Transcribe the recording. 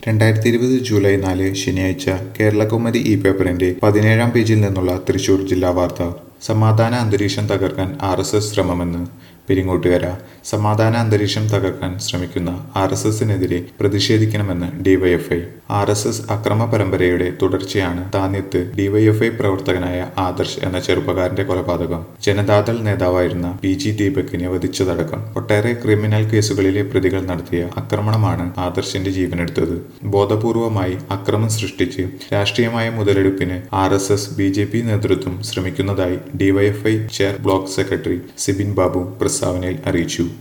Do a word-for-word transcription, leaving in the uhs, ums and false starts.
രണ്ടായിരത്തി ഇരുപത് ജൂലൈ നാല് ശനിയാഴ്ച കേരളകൗമുദി ഈ പേപ്പറിന്റെ പതിനേഴാം പേജിൽ നിന്നുള്ള തൃശൂർ ജില്ലാ വാർത്ത. സമാധാന അന്തരീക്ഷം തകർക്കാൻ ആർ എസ് എസ് ശ്രമമെന്ന് പെരിങ്ങോട്ടുകര. സമാധാന അന്തരീക്ഷം തകർക്കാൻ ശ്രമിക്കുന്ന ആർ എസ് എസിനെതിരെ പ്രതിഷേധിക്കണമെന്ന് ഡിവൈഎഫ്ഐ. ആർ എസ് എസ് അക്രമ പരമ്പരയുടെ തുടർച്ചയാണ് താന്യത്ത് ഡിവൈഎഫ്ഐ പ്രവർത്തകനായ ആദർശ് എന്ന ചെറുപ്പക്കാരന്റെ കൊലപാതകം. ജനതാദൾ നേതാവായിരുന്ന പി ജി ദീപകിനെ വധിച്ചതടക്കം ഒട്ടേറെ ക്രിമിനൽ കേസുകളിലെ പ്രതികൾ നടത്തിയ ആക്രമണമാണ് ആദർശിന്റെ ജീവനെടുത്തത്. ബോധപൂർവമായി അക്രമം സൃഷ്ടിച്ച് രാഷ്ട്രീയമായ മുതലെടുപ്പിന് R S S B J P നേതൃത്വം ശ്രമിക്കുന്നതായി DYFI chair block secretary Sibin Babu പ്രസ്താവനയിൽ അറിയിച്ചു.